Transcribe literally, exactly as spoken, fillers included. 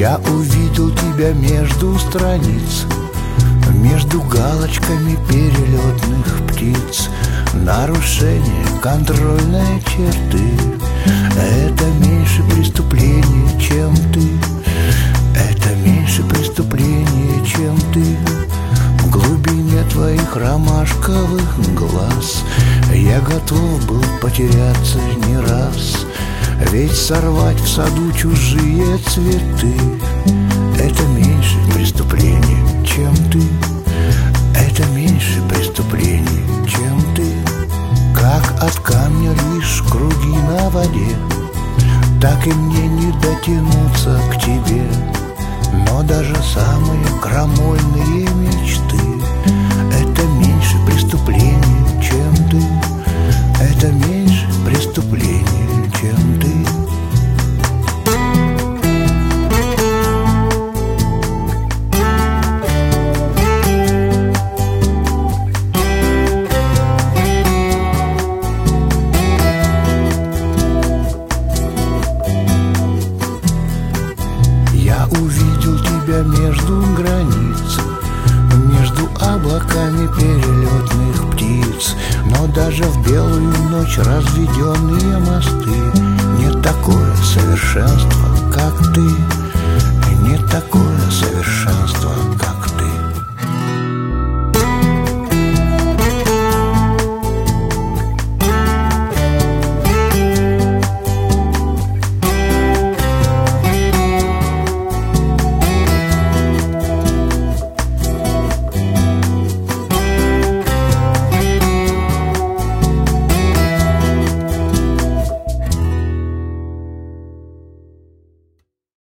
Я увидел тебя между страниц, между галочками перелетных птиц. Нарушение контрольной черты — это меньше преступления, чем ты. Это меньше преступления, чем ты. В глубине твоих ромашковых глаз я готов был потеряться не раз. Ведь сорвать в саду чужие цветы — это меньше преступления, чем ты. Это меньше преступления, чем ты. Как от камня лишь круги на воде, так и мне не дотянуться к тебе. Но даже самые крамольные мечты — это меньше преступления, чем ты. Это меньше преступления, чем ты. Я увидел тебя между границ, между облаками перелетных птиц. Но даже в белую ночь разведенные мосты — не такое совершенство, как ты, не такое